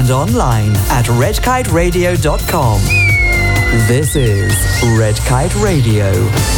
and online at redkiteradio.com. This is Red Kite Radio.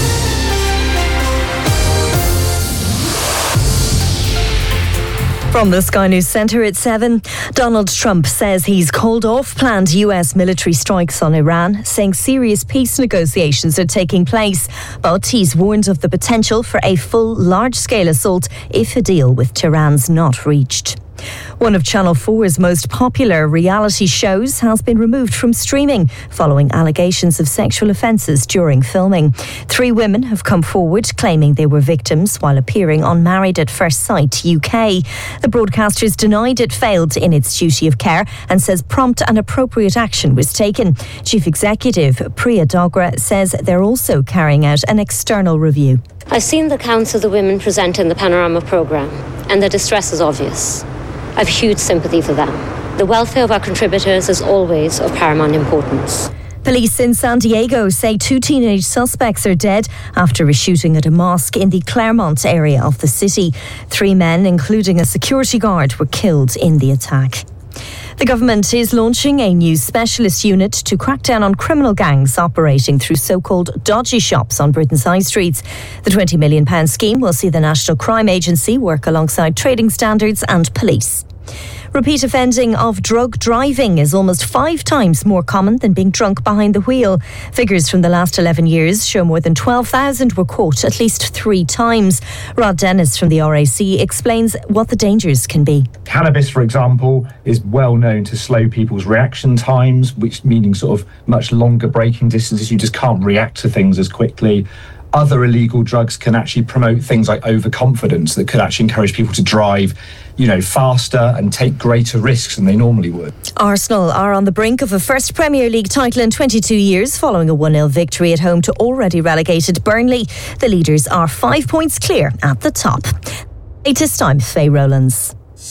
From the Sky News Centre at 7, Donald Trump says he's called off planned US military strikes on Iran, saying serious peace negotiations are taking place, but he's warned of the potential for a full large-scale assault if a deal with Tehran's not reached. One of Channel 4's most popular reality shows has been removed from streaming following allegations of sexual offences during filming. 3 women have come forward claiming they were victims while appearing on Married at First Sight UK. The broadcasters denied it failed in its duty of care and says prompt and appropriate action was taken. Chief Executive Priya Dogra says they're also carrying out an external review. I've seen the accounts of the women present in the Panorama programme, and their distress is obvious. I've huge sympathy for them. The welfare of our contributors is always of paramount importance. Police in San Diego say 2 teenage suspects are dead after a shooting at a mosque in the Claremont area of the city. 3 men, including a security guard, were killed in the attack. The government is launching a new specialist unit to crack down on criminal gangs operating through so-called dodgy shops on Britain's high streets. The £20 million scheme will see the National Crime Agency work alongside trading standards and police. Repeat offending of drug driving is almost 5 times more common than being drunk behind the wheel. Figures from the last 11 years show more than 12,000 were caught at least 3 times. Rod Dennis from the RAC explains what the dangers can be. Cannabis, for example, is well known to slow people's reaction times, which meaning sort of much longer braking distances. You just can't react to things as quickly. Other illegal drugs can actually promote things like overconfidence that could actually encourage people to drive, faster and take greater risks than they normally would. Arsenal are on the brink of a first Premier League title in 22 years following a 1-0 victory at home to already relegated Burnley. The leaders are 5 points clear at the top. Latest time, Faye Rowlands.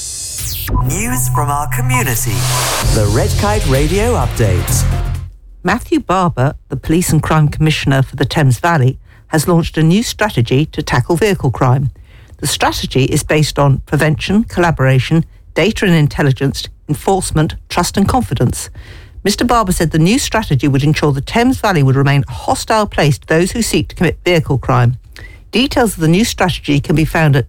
News from our community. The Red Kite Radio Update. Matthew Barber, the Police and Crime Commissioner for the Thames Valley, has launched a new strategy to tackle vehicle crime. The strategy is based on prevention, collaboration, data and intelligence, enforcement, trust and confidence. Mr. Barber said the new strategy would ensure the Thames Valley would remain a hostile place to those who seek to commit vehicle crime. Details of the new strategy can be found at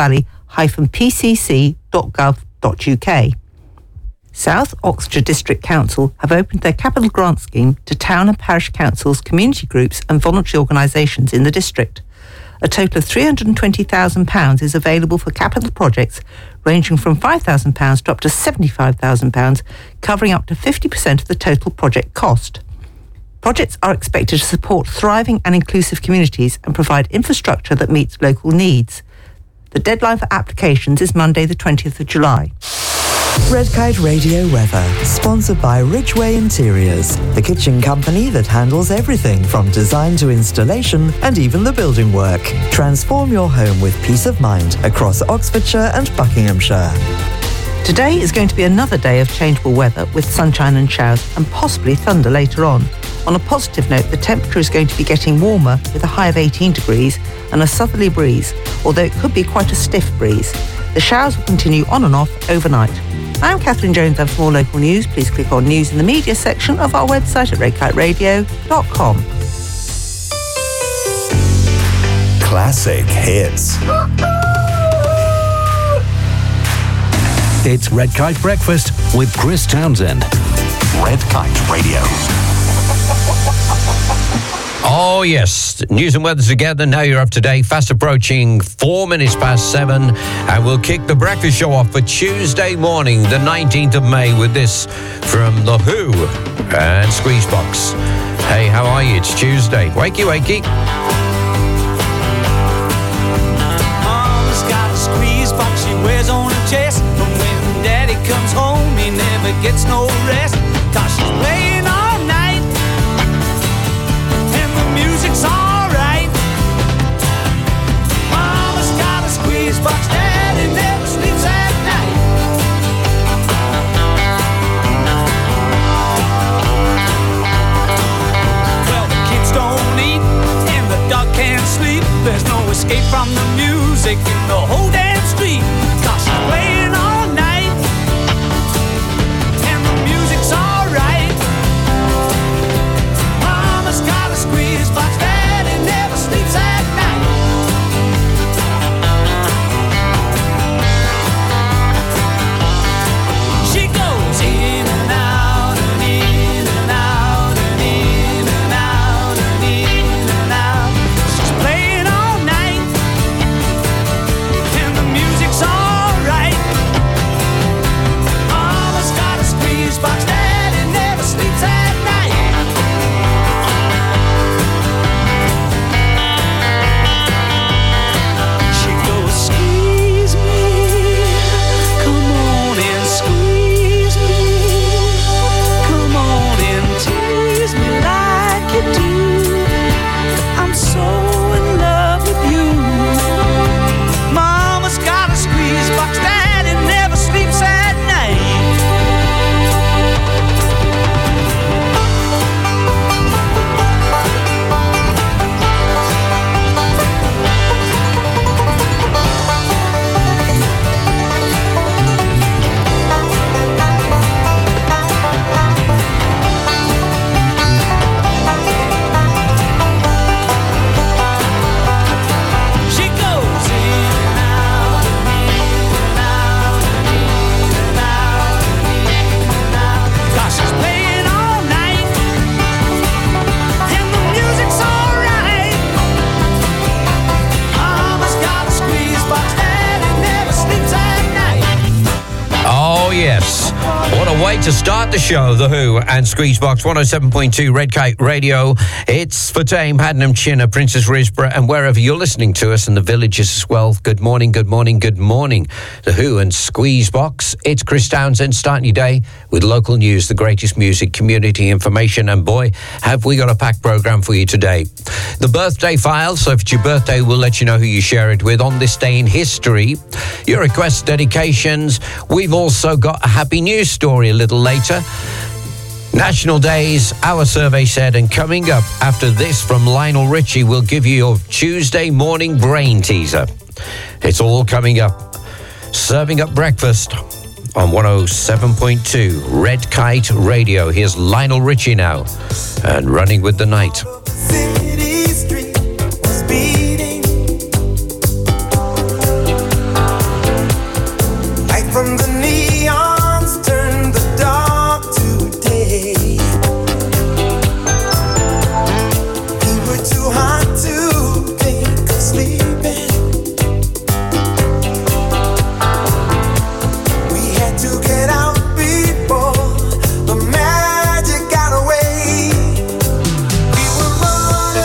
thamesvalley-pcc.gov.uk. South Oxfordshire District Council have opened their capital grant scheme to town and parish councils, community groups and voluntary organisations in the district. A total of £320,000 is available for capital projects ranging from £5,000 to up to £75,000, covering up to 50% of the total project cost. Projects are expected to support thriving and inclusive communities and provide infrastructure that meets local needs. The deadline for applications is Monday the 20th of July. Red Kite Radio weather, sponsored by Ridgeway Interiors, the kitchen company that handles everything from design to installation and even the building work. Transform your home with peace of mind across Oxfordshire and Buckinghamshire. Today is going to be another day of changeable weather with sunshine and showers and possibly thunder later on. On a positive note, the temperature is going to be getting warmer with a high of 18 degrees and a southerly breeze, although it could be quite a stiff breeze. The showers will continue on and off overnight. I'm Catherine Jones, and for more local news, please click on News in the Media section of our website at redkiteradio.com. Classic hits. It's Red Kite Breakfast with Chris Townsend. Red Kite Radio. Oh, yes. News and weather together. Now you're up to date. Fast approaching 4 minutes past 7. And we'll kick the breakfast show off for Tuesday morning, the 19th of May, with this from The Who and Squeezebox. Hey, how are you? It's Tuesday. Wakey, wakey. Mama's got a squeezebox she wears on her chest. But when Daddy comes home, he never gets no rest. 'Cause she's playing all night. Music's alright. Mama's got a squeezebox, Daddy never sleeps at night. Well, the kids don't eat and the dog can't sleep. There's no escape from the music in the whole damn street. 'Cause she's playing way to start the show, The Who and Squeezebox 107.2 Red Kite Radio. It's for Tame, Haddenham, Chinner, Princess Risborough, and wherever you're listening to us in the villages as well. Good morning, good morning, good morning. The Who and Squeezebox. It's Chris Townsend starting your day with local news, the greatest music, community information, and boy, have we got a packed programme for you today. The birthday file, so if it's your birthday, we'll let you know who you share it with on this day in history. Your requests, dedications. We've also got a happy news story a little later. National Days, our survey said, and coming up after this from Lionel Richie, we'll give you your Tuesday morning brain teaser. It's all coming up. Serving up breakfast on 107.2 Red Kite Radio. Here's Lionel Richie now and Running with the Night. City street was beating, light from the neons turned the dark to day. We were too hot to think of sleeping. We had to get out before the magic got away. We were running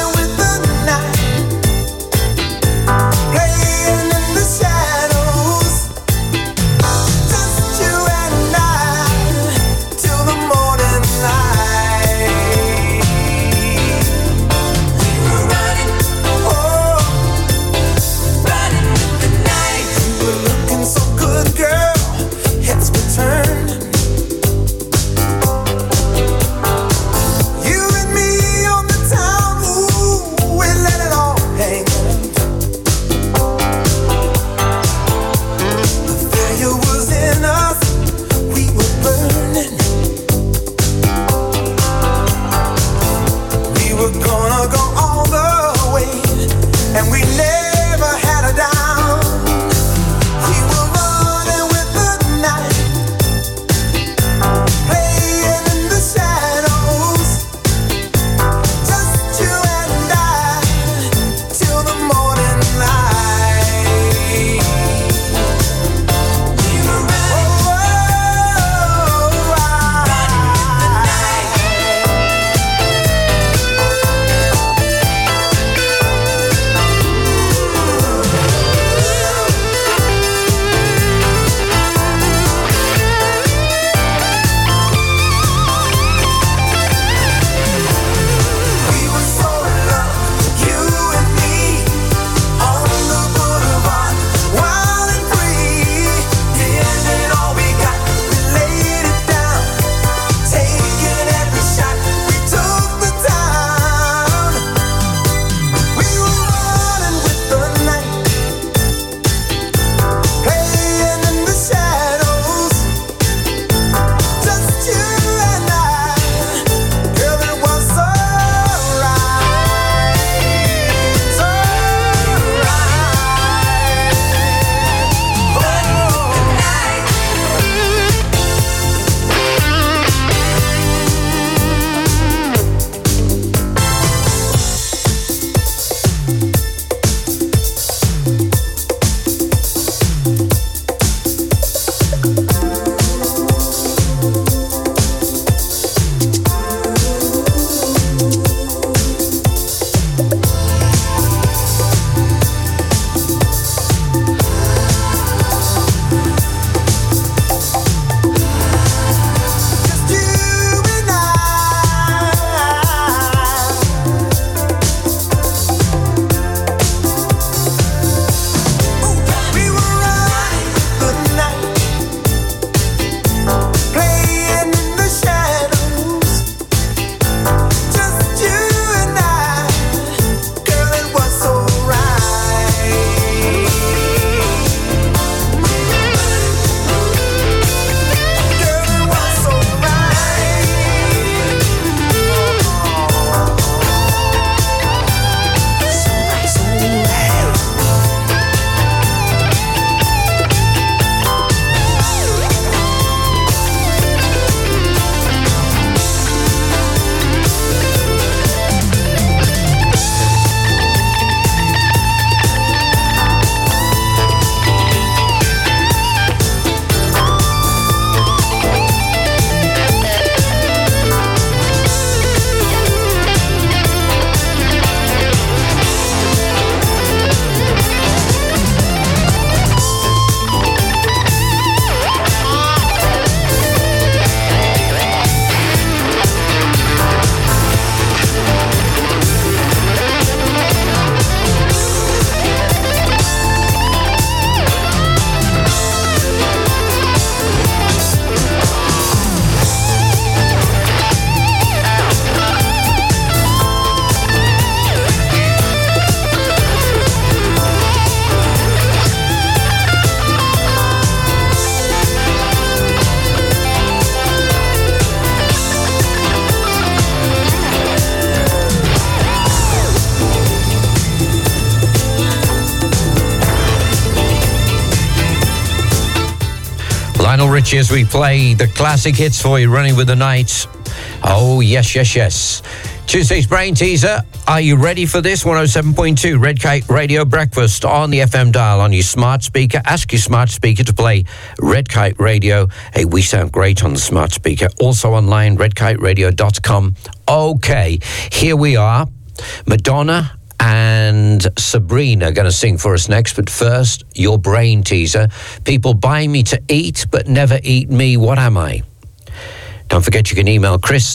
Richie, as we play the classic hits for you, Running with the Night. Oh, yes, yes, yes. Tuesday's Brain Teaser. Are you ready for this? 107.2 Red Kite Radio Breakfast on the FM dial on your smart speaker. Ask your smart speaker to play Red Kite Radio. Hey, we sound great on the smart speaker. Also online, redkiteradio.com. Okay, here we are. Madonna and Sabrina going to sing for us next. But first, your Brain Teaser. People buy me to eat, but never eat me. What am I? Don't forget you can email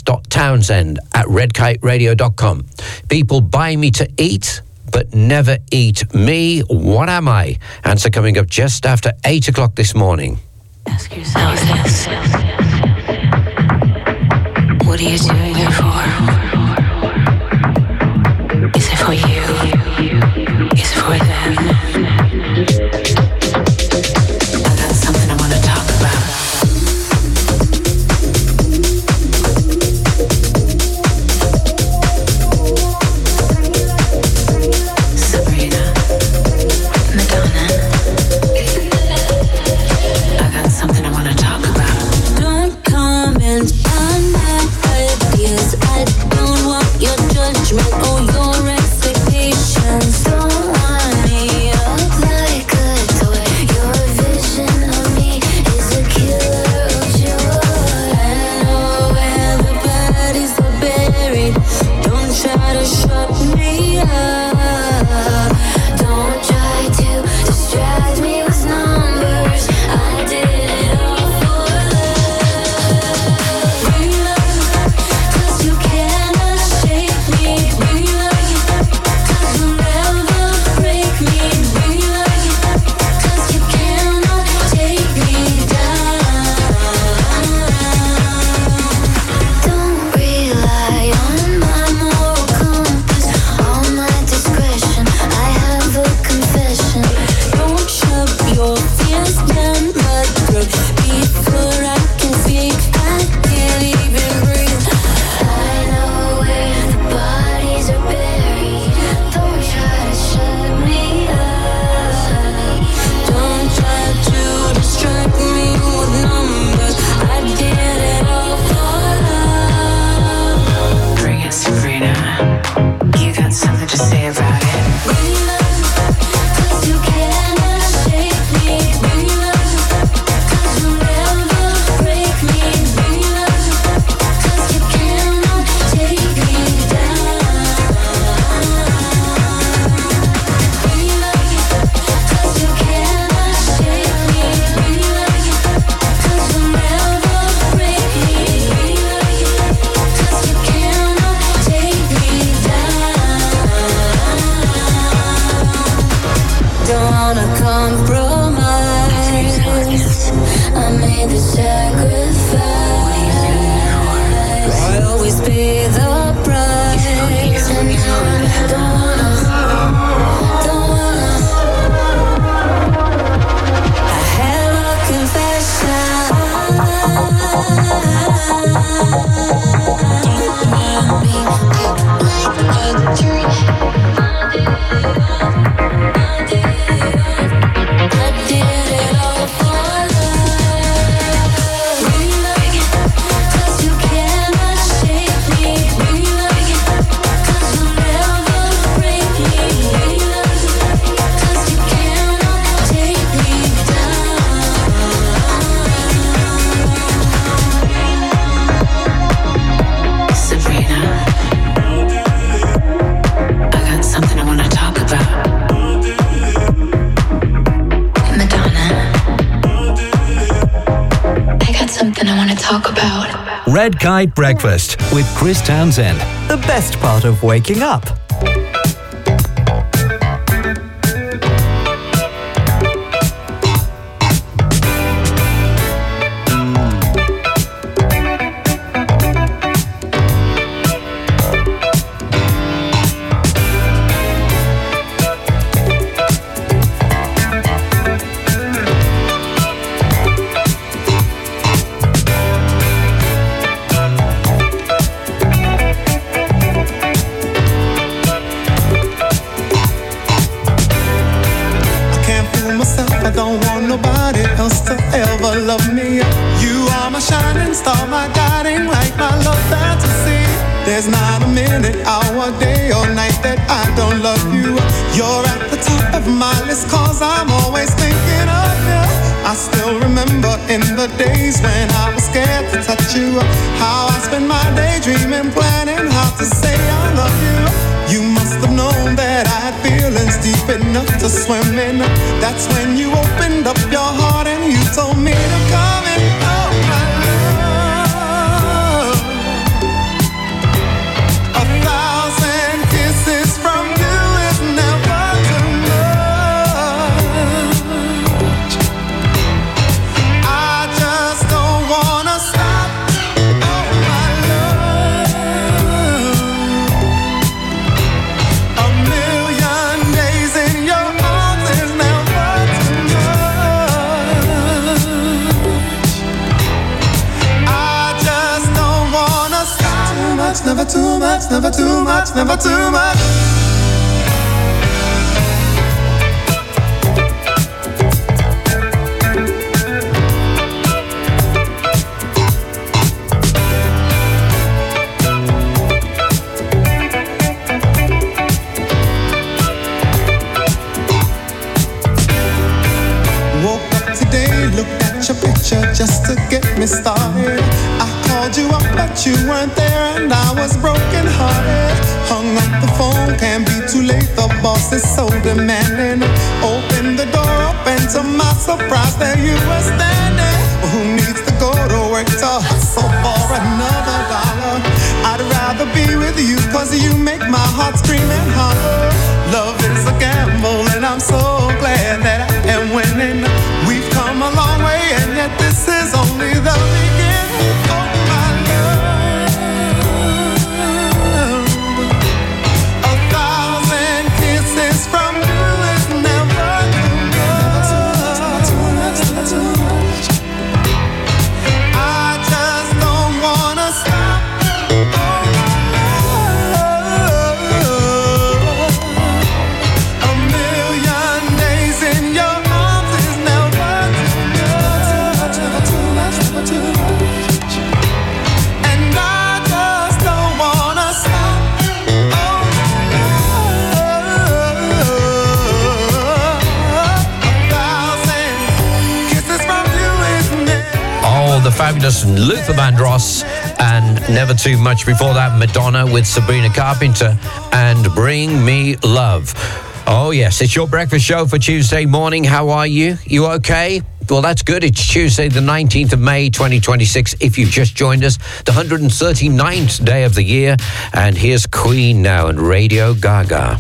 chris.townsend@redkiteradio.com. People buy me to eat, but never eat me. What am I? Answer coming up just after 8 o'clock this morning. Ask yourself this. What are you doing it for? Is it for you? Is it for them? I got something I want to talk about. Red Kite Breakfast with Chris Townsend. The best part of waking up. There's not a minute, hour, day or night that I don't love you. You're at the top of my list, cause I'm always thinking of you. I still remember in the days when I was scared to touch you, how I spent my day dreaming, planning how to say I love you. You must have known that I had feelings deep enough to swim in. That's when you opened up your heart and you told me to come in. Oh my love, 1,000 kisses from you is never too much. I just don't wanna stop. Oh my love, a million days in your arms is never too much. I just don't wanna stop. Too much, never too much, never too much, never too much. Woke up today, looked at your picture just to get me started. I called you up, but you weren't there, and I was broken hearted. Hung up the phone, can't be too late. The boss is so demanding. Opened the door up, and to my surprise, there you were standing. Who needs to go to work to hustle for another dollar? I'd rather be with you, cause you make my heart scream and holler. Love is a gamble, and I'm so glad that I am winning. We've come a long way, and yet this is only the beginning. Oh my love, 1,000 kisses from you is never too much. I just don't wanna stop. Oh my love, a million days in your arms is never too much. And I just don't wanna stop. Oh my love, 1,000 kisses from you is never. Oh, the fabulous Luther Vandross, and never too much before that, Madonna with Sabrina Carpenter and Bring Me Love. Oh, yes, it's your breakfast show for Tuesday morning. How are you? You okay? Well, that's good. It's Tuesday, the 19th of May, 2026. If you've just joined us, the 139th day of the year. And here's Queen now and Radio Gaga.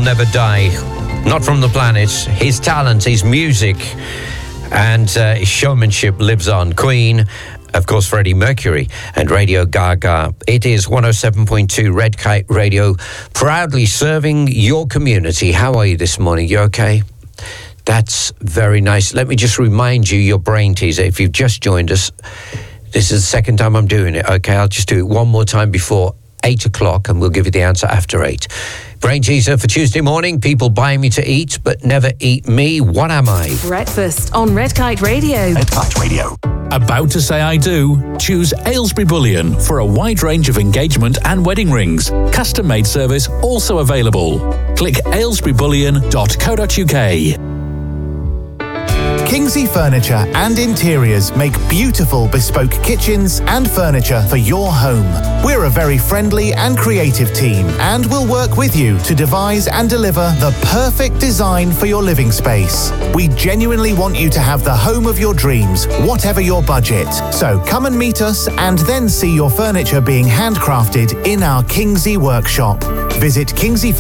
never die. Not from the planet. His talent, his music, and his showmanship lives on. Queen, of course, Freddie Mercury, and Radio Gaga. It is 107.2 Red Kite Radio, proudly serving your community. How are you this morning? You okay? That's very nice. Let me just remind you your brain teaser. If you've just joined us, this is the second time I'm doing it. Okay, I'll just do it one more time before 8 o'clock, and we'll give you the answer after 8. Brain teaser for Tuesday morning. People buy me to eat, but never eat me. What am I? Breakfast on Red Kite Radio. Red Kite Radio. About to say I do? Choose Aylesbury Bullion for a wide range of engagement and wedding rings. Custom-made service also available. Click aylesburybullion.co.uk. Kingsley Furniture and Interiors make beautiful bespoke kitchens and furniture for your home. We're a very friendly and creative team and will work with you to devise and deliver the perfect design for your living space. We genuinely want you to have the home of your dreams, whatever your budget. So come and meet us and then see your furniture being handcrafted in our Kingsley workshop. Visit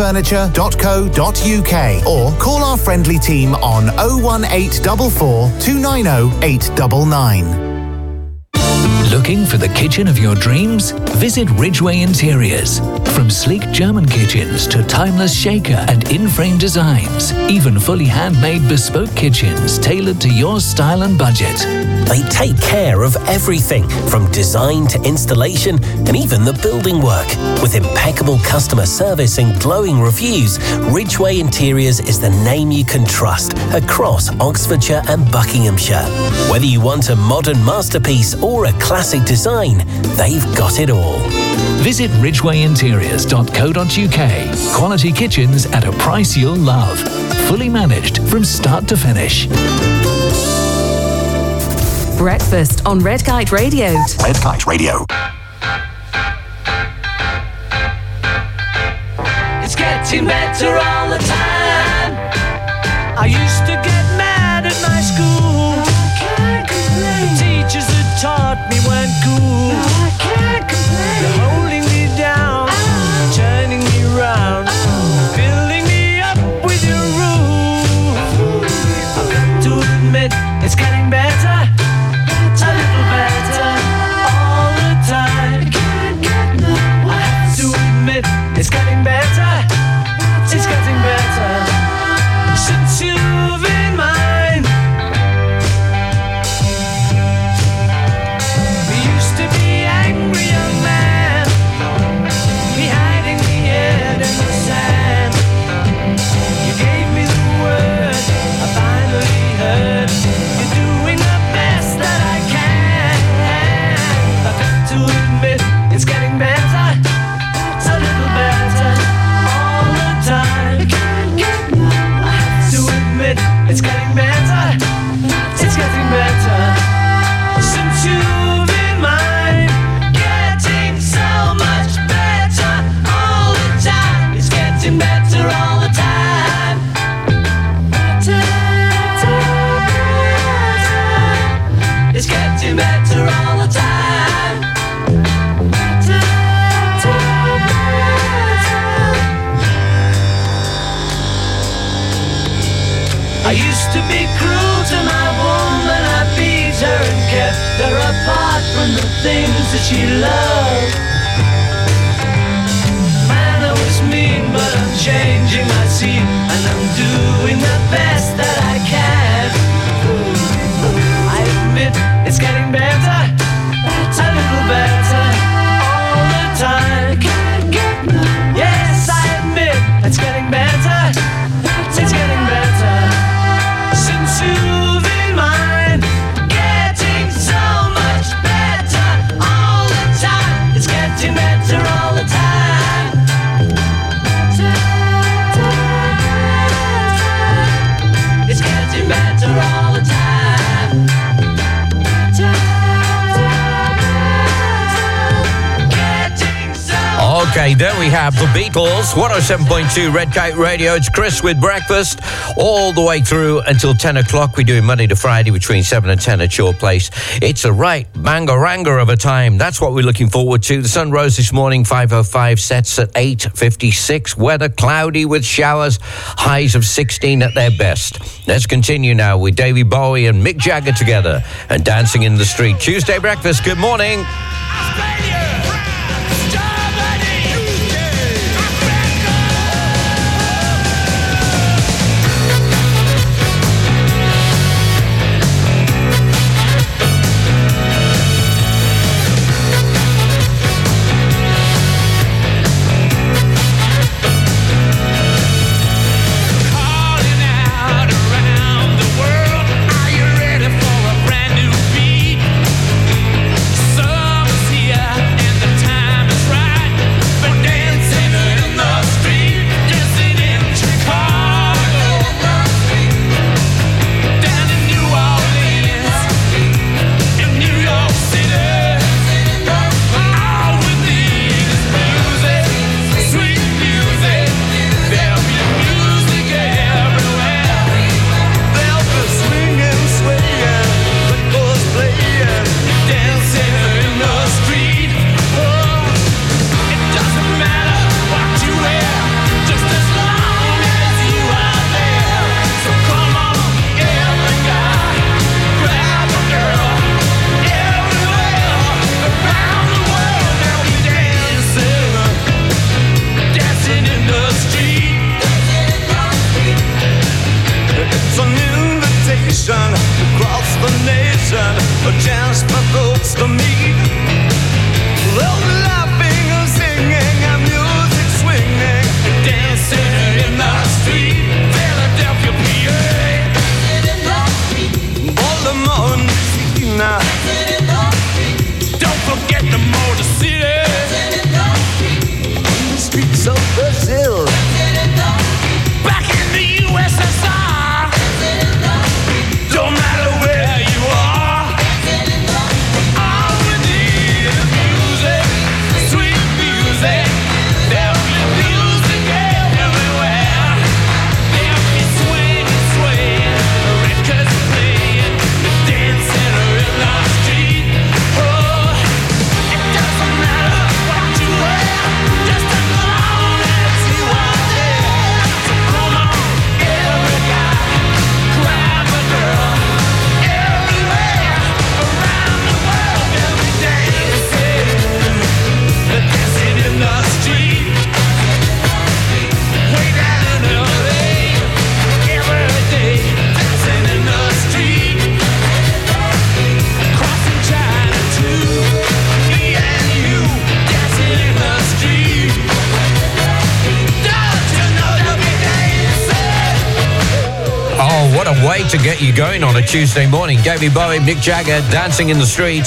kingsleyfurniture.co.uk or call our friendly team on 01844 290 899. Looking for the kitchen of your dreams? Visit Ridgeway Interiors. From sleek German kitchens to timeless shaker and in-frame designs, even fully handmade bespoke kitchens tailored to your style and budget. They take care of everything, from design to installation and even the building work. With impeccable customer service and glowing reviews, Ridgeway Interiors is the name you can trust across Oxfordshire and Buckinghamshire. Whether you want a modern masterpiece or a classic design, they've got it all. Visit ridgwayinteriors.co.uk. Quality kitchens at a price you'll love. Fully managed from start to finish. Breakfast on Red Kite Radio. Red Kite Radio. It's getting better all the time. I used to get mad at my school. The teachers that taught me weren't cool. They're holding me down, turning me round, filling me up with your rules. I've got to admit, it's getting better. A little better all the time. I have to admit, it's getting better. It's getting better since you've been mine. We used to be angry young man, be hiding the head in the sand. You gave me the word, I finally heard. You're doing the best that I can. I've got to admit, it's getting better. A little better all the time. I have to admit, it's getting better. It's getting better since you've been mine. Getting so much better all the time. It's getting better all the time. It's getting better all the time. I used to be cruel to my woman. I beat her and kept her apart from the things that she loved. Man, I was mean, but I'm changing my scene, and I'm doing the best that I can. I admit it's getting better, a little better all the time. Yes, I admit it's getting better. It's getting better since you've been mine. Getting so much better all the time. It's getting better all the time. It's Okay, there we have the Beatles, 107.2 Red Kite Radio. It's Chris with breakfast all the way through until 10 o'clock. We do it Monday to Friday between 7 and 10 at your place. It's a right bangaranger of a time. That's what we're looking forward to. The sun rose this morning, 5:05, sets at 8:56. Weather cloudy with showers, highs of 16 at their best. Let's continue now with Davey Bowie and Mick Jagger together and Dancing in the Street. Tuesday breakfast, good morning. To get you going on a Tuesday morning. Davey Bowie, Mick Jagger, Dancing in the Street,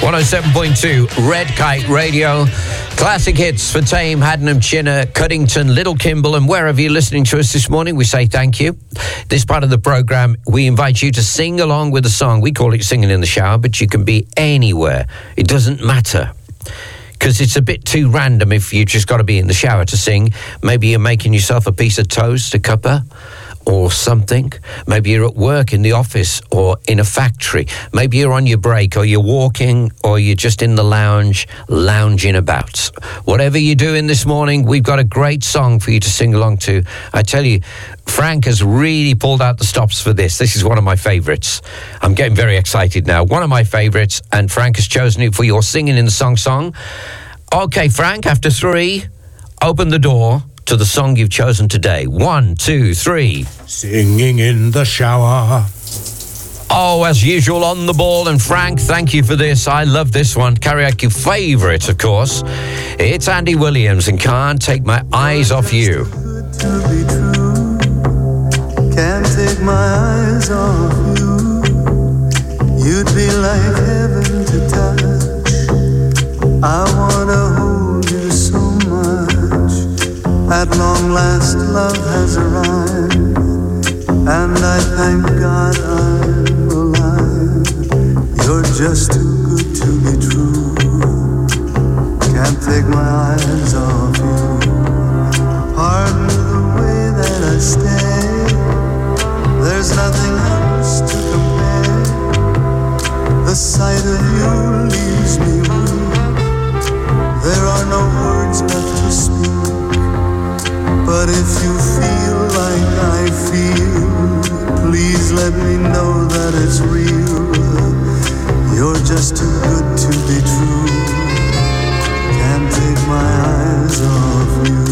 107.2 Red Kite Radio. Classic hits for Tame, Haddenham, Chinner, Cuddington, Little Kimble, and wherever you're listening to us this morning, we say thank you. This part of the programme, we invite you to sing along with the song. We call it Singing in the Shower, but you can be anywhere. It doesn't matter. Because it's a bit too random if you just got to be in the shower to sing. Maybe you're making yourself a piece of toast, a cuppa, or something. Maybe you're at work in the office or in a factory. Maybe you're on your break or you're walking or you're just in the lounge, lounging about. Whatever you're doing this morning, we've got a great song for you to sing along to. I tell you, Frank has really pulled out the stops for this. This is one of my favourites. I'm getting very excited now. One of my favourites, and Frank has chosen it for your Singing in the Song. Okay, Frank, after 3, open the door to the song you've chosen today. 1, 2, 3. Singing in the shower. Oh, as usual, on the ball. And Frank, thank you for this. I love this one. Karaoke favourite, of course. It's Andy Williams and Can't Take My Eyes Off You. Can't take my eyes off you. You'd be like heaven to touch. I wanna hold you so much. At long last love has arrived, and I thank God I'm alive. You're just too good to be true. Can't take my eyes off you. Pardon the way that I stay. There's nothing else to compare. The sight of you leaves me weak. There are no words left to speak. But if you feel like I feel, please let me know that it's real. You're just too good to be true. Can't take my eyes off you.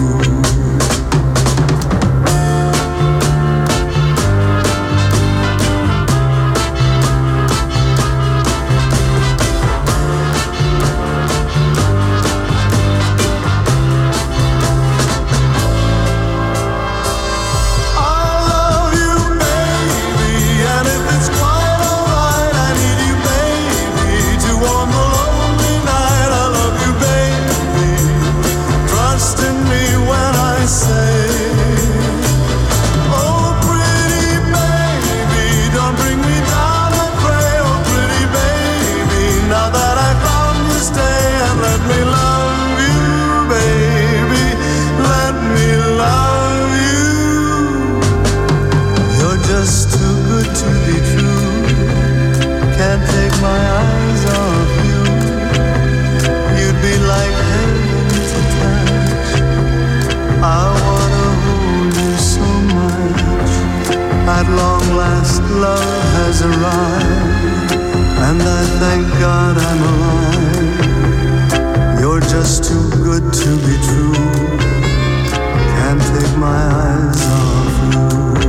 At long last, love has arrived, and I thank God I'm alive. You're just too good to be true. Can't take my eyes off you.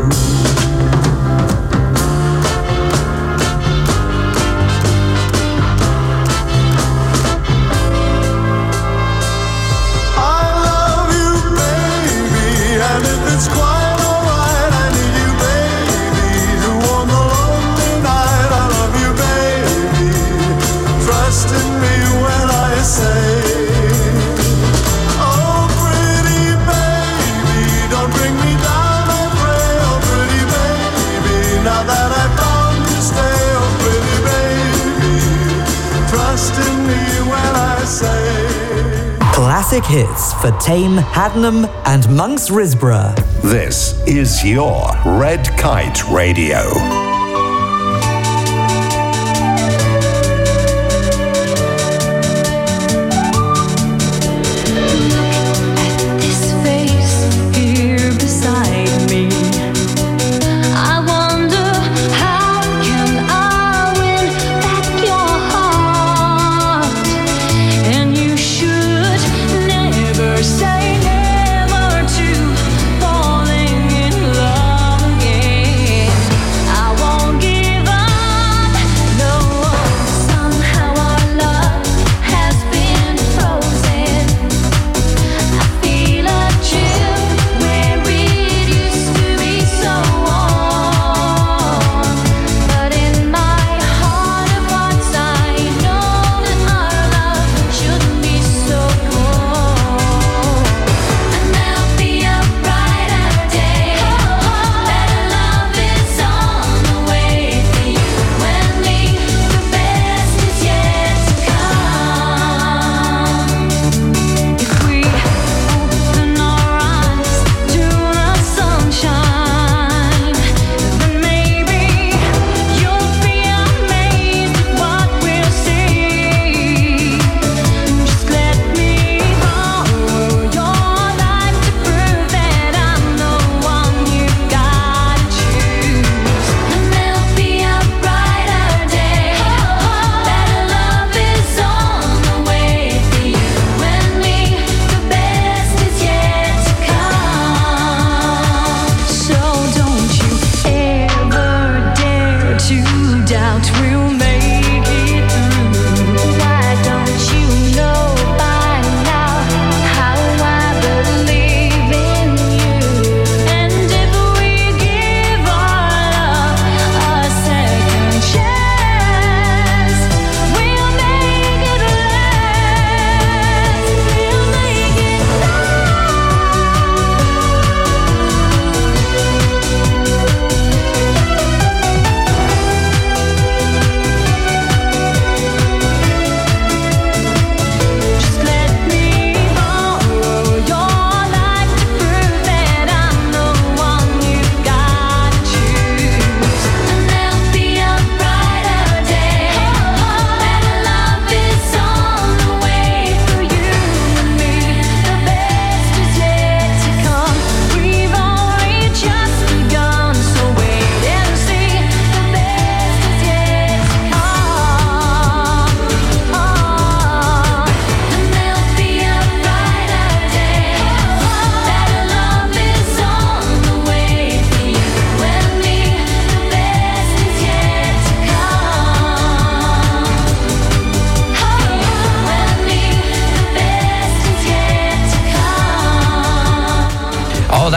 I love you, baby, and if it's quite Classic hits for Tame, Haddenham and Monks Risborough. This is your Red Kite Radio. I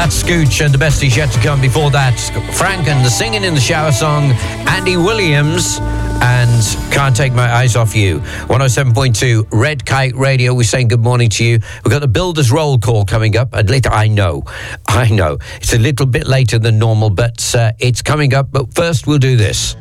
That's Scooch and the best is yet to come. Before that, Frank and the Singing in the Shower song, Andy Williams and Can't Take My Eyes Off You. 107.2 Red Kite Radio. We're saying good morning to you. We've got the Builders Roll Call coming up. I know. It's a little bit later than normal, but it's coming up. But first, we'll do this.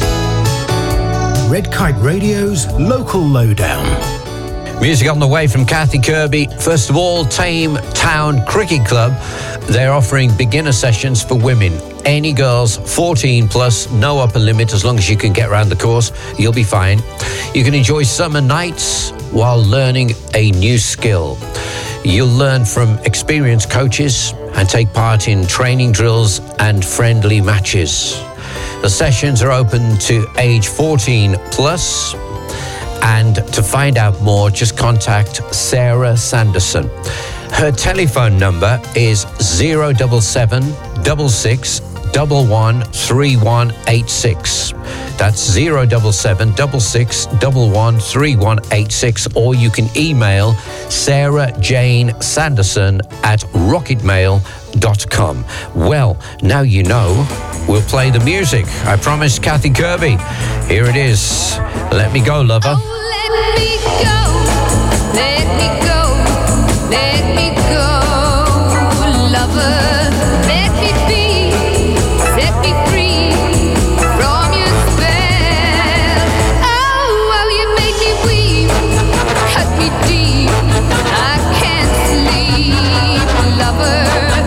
Red Kite Radio's Local Lowdown. Music on the way from Kathy Kirby. First of all, Tame Town Cricket Club. They're offering beginner sessions for women. Any girls, 14 plus, no upper limit. As long as you can get around the course, you'll be fine. You can enjoy summer nights while learning a new skill. You'll learn from experienced coaches and take part in training drills and friendly matches. The sessions are open to age 14 plus. And to find out more, just contact Sarah Sanderson. Her telephone number is 077 66 11 3186. That's 077 66 11 3186. Or you can email Sarah Jane Sanderson at rocketmail.com. Well, now you know. We'll play the music. I promised Kathy Kirby. Here it is. Let me go, lover. Oh, let me go. Let me go. Let me go, lover. Let me be. Set me free from your spell. Oh, you make me weep. Cut me deep. I can't sleep, lover.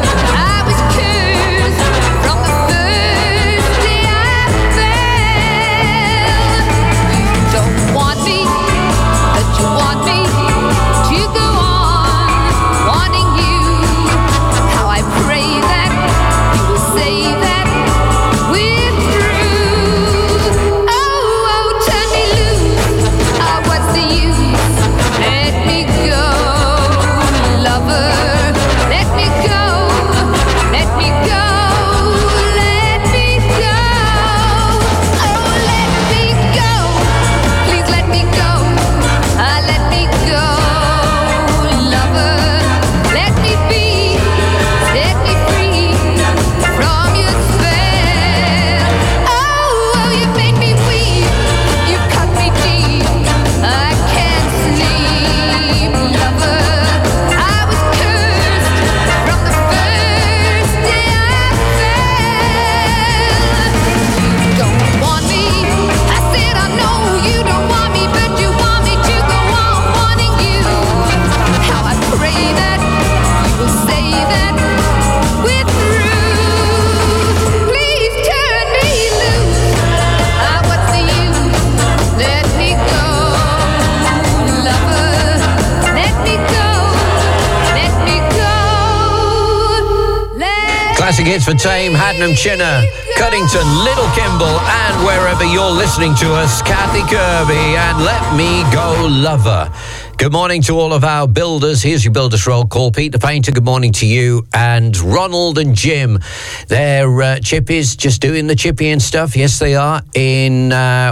Classic hits for Tame, Hadnam Chinner, Cuddington, Little Kimble, and wherever you're listening to us, Kathy Kirby, and Let Me Go Lover. Good morning to all of our builders. Here's your Builders Roll Call. Pete the Painter, good morning to you. And Ronald and Jim, they're chippies, just doing the chippy and stuff. Yes, they are. In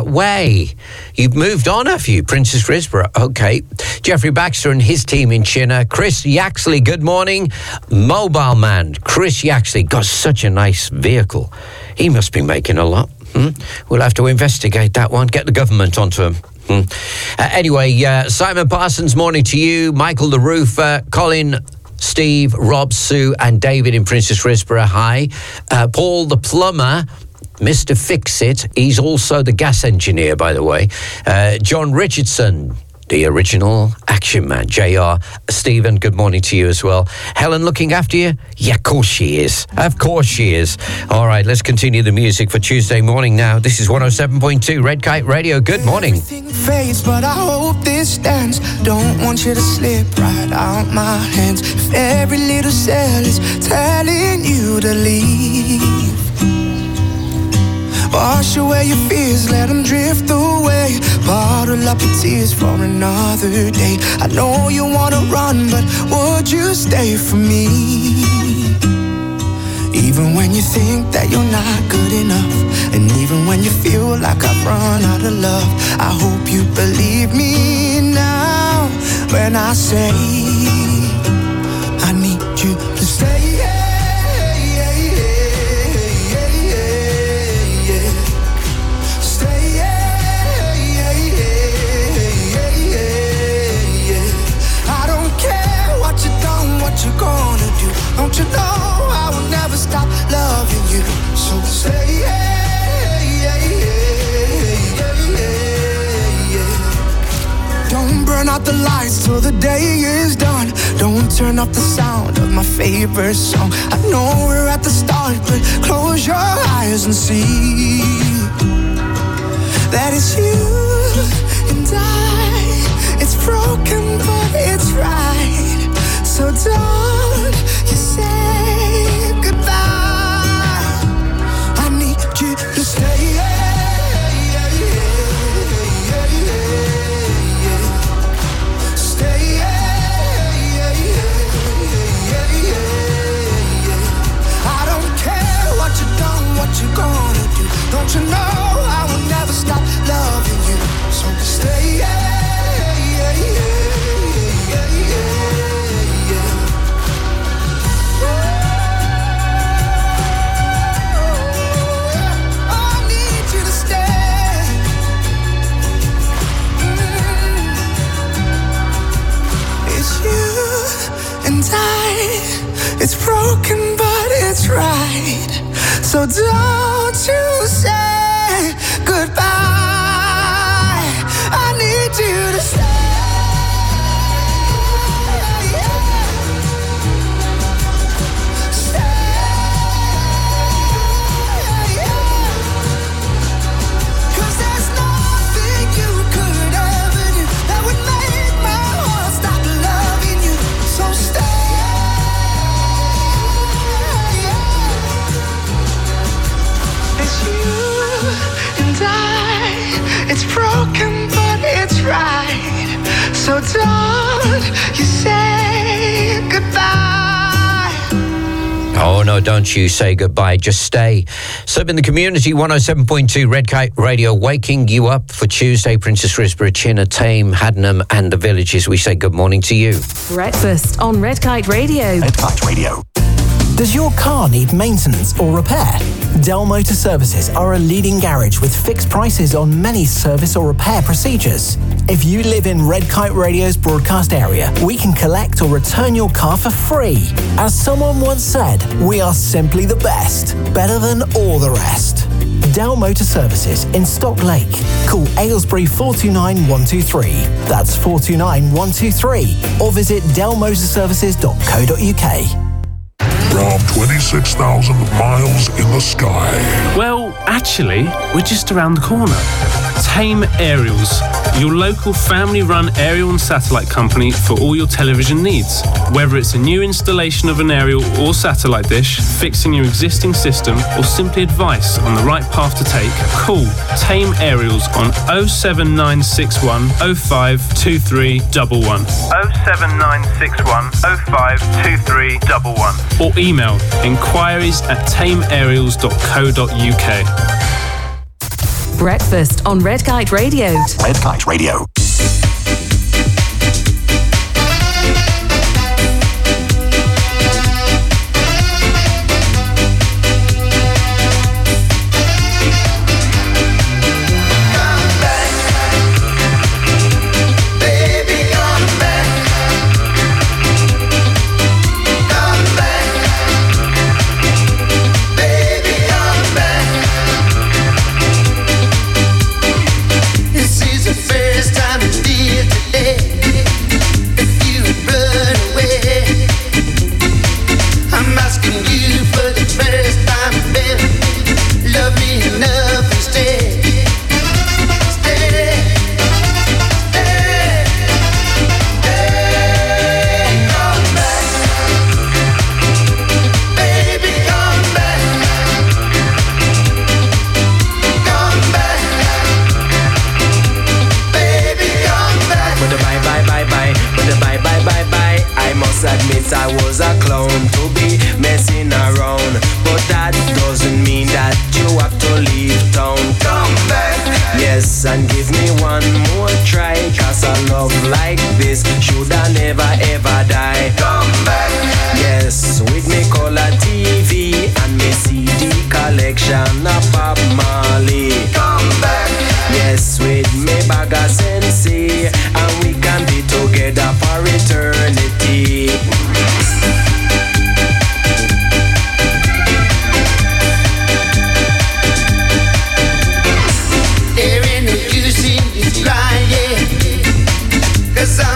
Way. You've moved on, have you? Princess Risborough. Okay. Jeffrey Baxter and his team in Chinner. Chris Yaxley, good morning. Mobile Man, Chris Yaxley, got such a nice vehicle. He must be making a lot. We'll have to investigate that one. Get the government onto him. Anyway, Simon Parsons, morning to you. Michael the Roofer, Colin, Steve, Rob, Sue, and David in Princess Risborough. Hi. Paul the Plumber, Mr. Fix-It. He's also the gas engineer, by the way. John Richardson, the original Action Man. JR, Stephen, good morning to you as well. Helen looking after you? Yeah, of course she is. Of course she is. All right, let's continue the music for Tuesday morning now. This is 107.2 Red Kite Radio. Good morning. Everything fades, but I hope this stands. Don't want you to slip right out my hands. If every little cell is telling you to leave, wash away your fears, let them drift away. Bottle up your tears for another day. I know you wanna run, but would you stay for me? Even when you think that you're not good enough, and even when you feel like I've run out of love, I hope you believe me now when I say I need you to stay. turn out the lights till the day is done. Don't turn off the sound of my favorite song. I know we're at the start, but close your eyes and see that it's you and I. It's broken, but it's right. So don't you say goodbye. I need you to stay. What you gonna do? Don't you know I will never stop loving you? So stay, I need you to stay. It's you and I. It's broken, but it's right. So don't you say goodbye. I need you to stay. It's broken, but it's right. So don't you say goodbye. Oh, no, don't you say goodbye. Just stay. Serving the community, 107.2 Red Kite Radio, waking you up for Tuesday. Princess Risborough, Chinna, Tame, Haddenham and the villages. We say good morning to you. Breakfast on Red Kite Radio. Red Kite Radio. Does your car need maintenance or repair? Dell Motor Services are a leading garage with fixed prices on many service or repair procedures. If you live in Red Kite Radio's broadcast area, we can collect or return your car for free. As someone once said, we are simply the best, better than all the rest. Dell Motor Services in Stock Lake. Call Aylesbury 429 123. That's 429 123. Or visit dellmotorservices.co.uk. Around 26,000 miles in the sky. Well, actually, we're just around the corner. Tame Aerials, your local family-run aerial and satellite company for all your television needs. Whether it's a new installation of an aerial or satellite dish, fixing your existing system, or simply advice on the right path to take, call Tame Aerials on 07961 052311. 07961 052311. Or email inquiries@tameaerials.co.uk. Breakfast on Red Kite Radio. Red Kite Radio. Admit I was a clown to be messing around, but that doesn't mean that you have to leave town. Come back, yes, and give me one more try, cause a love like this should I never ever die. Come back, yes, with me color TV and me CD collection of Bob Marley. Come back, yes, with me bag of Sensei, and we can be together for eternity. There ain't no use in you crying, 'cause I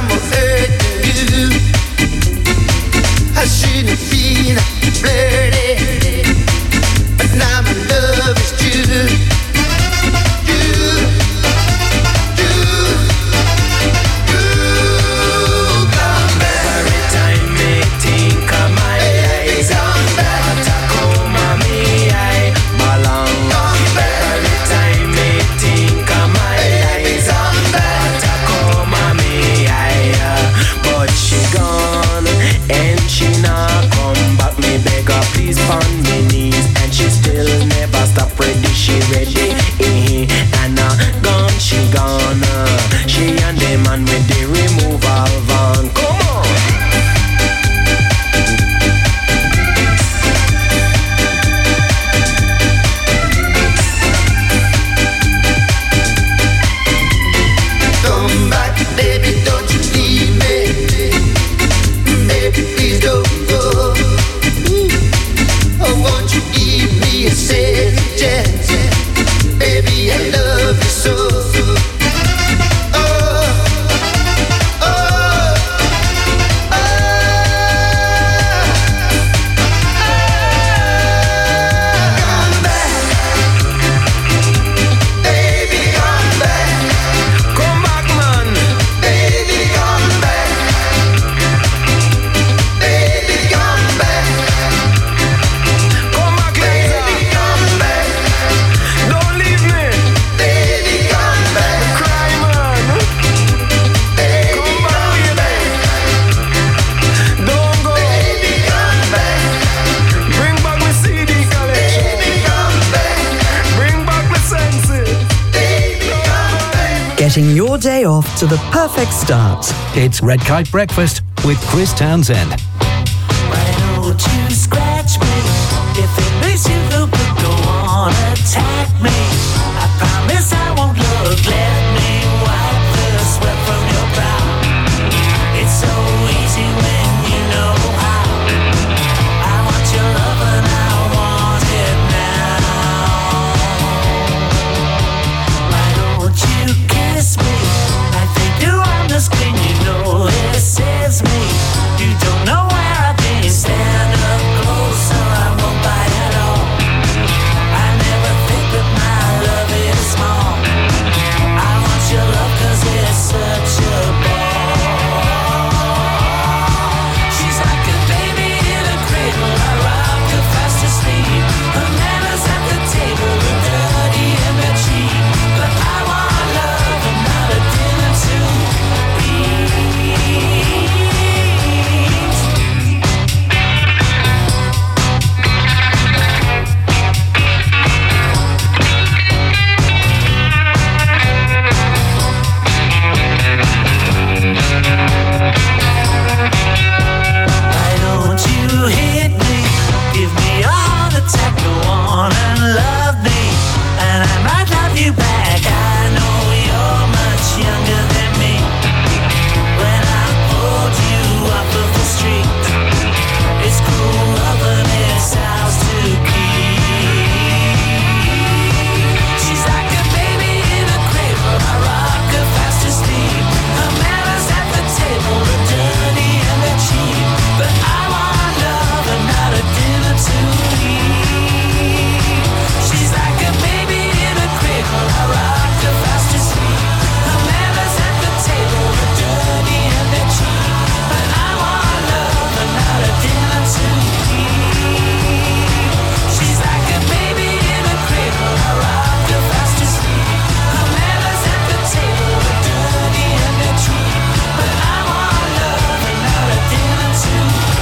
getting your day off to the perfect start. It's Red Kite Breakfast with Chris Townsend. Why don't you scratch me? If it makes you feel good, go on, attack me. I promise I won't look. Let me wipe the sweat from your brow. It's so easy when you know how. I want your love and I want it now. Why don't you kiss me like they do on the screen? You know this is me. You don't know where I've been. Stand up closer, I won't bite at all. I never think that my love is small. I want your love 'cause it's such a ball. She's like a baby in a cradle, I rock her fast asleep. Her manners at the table are dirty and they're cheap. But I want love and not a dinner to eat. Why don't you hit me? Give me all the time. Go on and love me, and I might love you back. I know you're much younger than me. When I pulled you off of the street, it's cooler than it's ours to keep. She's like a baby in a cradle, I rock her fast asleep. Her manners at the table are dirty and they're cheap. But I want love and not a dinner to eat. She's like a baby in a cradle, I rock her fast asleep. Her manners at the table are dirty and they're cheap. But I want love and not a dinner to eat. She's like a baby in a cradle, I rock her fast asleep. Her manners at the table are dirty and they're cheap. But I want love and not a dinner to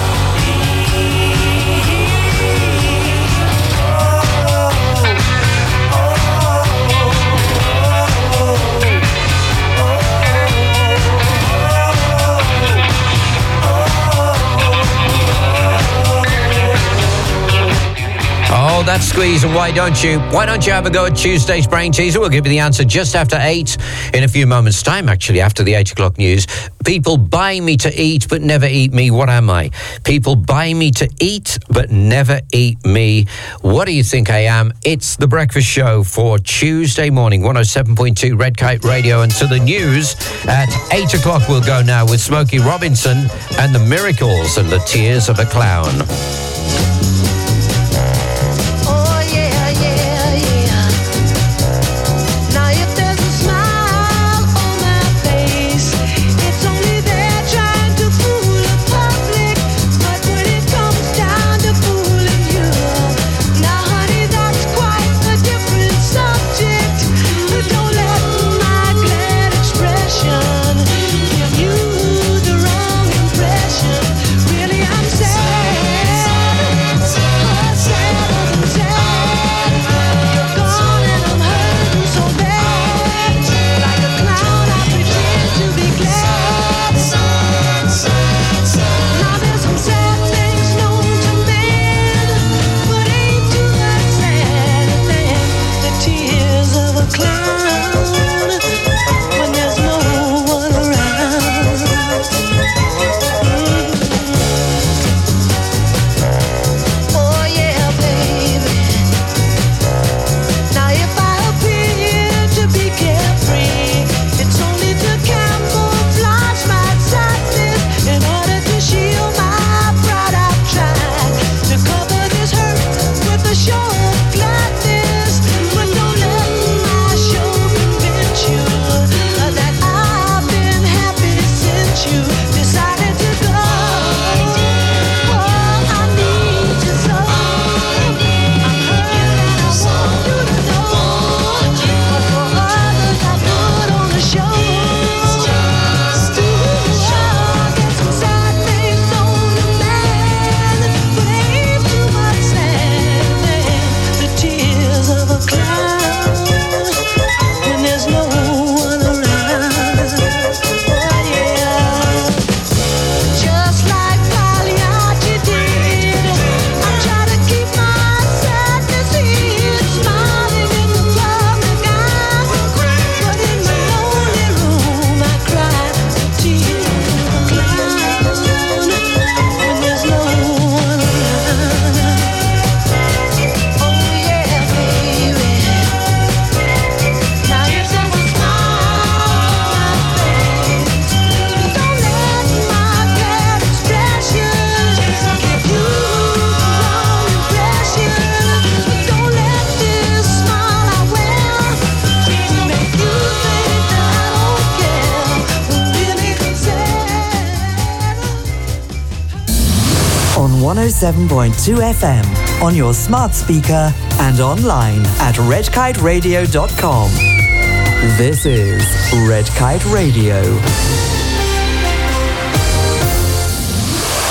Oh, that's squeeze, and why don't you? Why don't you have a go at Tuesday's Brain Teaser? We'll give you the answer just after 8, in a few moments' time, actually, after the 8 o'clock news. People buy me to eat, but never eat me. What am I? People buy me to eat, but never eat me. What do you think I am? It's the breakfast show for Tuesday morning, 107.2 Red Kite Radio. And to the news at 8 o'clock, we'll go now with Smokey Robinson and the Miracles and the Tears of a Clown. Oh yeah, yeah, yeah. Now if there's a smile on my face, it's only there trying to fool the public. But when it comes down to fooling you, now honey, that's quite a different subject. Don't let my glad expression give you the wrong impression. Really, I'm sad. 107.2 FM on your smart speaker and online at redkiteradio.com. This is Red Kite Radio.